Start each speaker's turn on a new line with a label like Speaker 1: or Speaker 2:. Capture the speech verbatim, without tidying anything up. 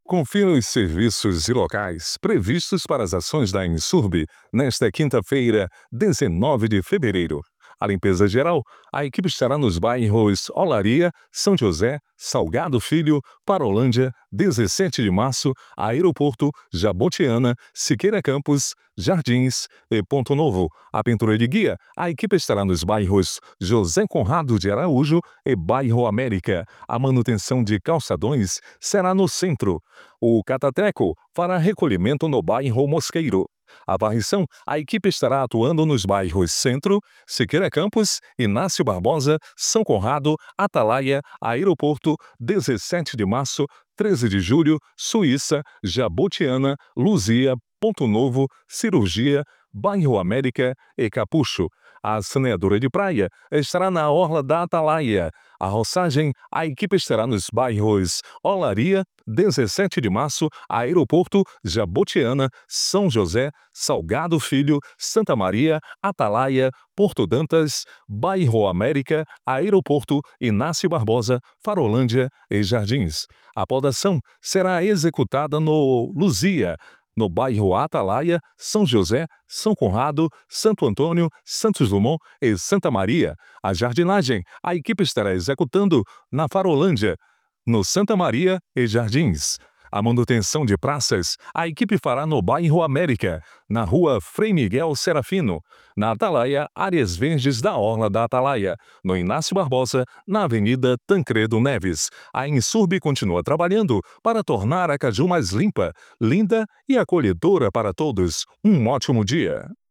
Speaker 1: Confira os serviços e locais previstos para as ações da Insurb nesta quinta-feira, dezenove de fevereiro. A limpeza geral, a equipe estará nos bairros Olaria, São José, Salgado Filho, Parolândia, dezessete de março, Aeroporto, Jabotiana, Siqueira Campos, Jardins e Ponto Novo. A pintura de guia, a equipe estará nos bairros José Conrado de Araújo e Bairro América. A manutenção de calçadões será no centro. O Catateco fará recolhimento no bairro Mosqueiro. A varrição, a equipe estará atuando nos bairros Centro, Siqueira Campos, Inácio Barbosa, São Conrado, Atalaia, Aeroporto, dezessete de março, treze de julho, Suíça, Jabotiana, Luzia, Ponto Novo, Cirurgia, Bairro América e Capucho. A saneadora de praia estará na Orla da Atalaia. A roçagem, a equipe estará nos bairros Olaria, dezessete de março, Aeroporto, Jabotiana, São José, Salgado Filho, Santa Maria, Atalaia, Porto Dantas, Bairro América, Aeroporto, Inácio Barbosa, Farolândia e Jardins. A podação será executada no Luzia, no bairro Atalaia, São José, São Conrado, Santo Antônio, Santos Dumont e Santa Maria. A jardinagem, a equipe estará executando na Farolândia, no Santa Maria e Jardins. A manutenção de praças, a equipe fará no bairro América, na rua Frei Miguel Serafino, na Atalaia, áreas verdes da Orla da Atalaia, no Inácio Barbosa, na Avenida Tancredo Neves. A Insurb continua trabalhando para tornar a Caju mais limpa, linda e acolhedora para todos. Um ótimo dia!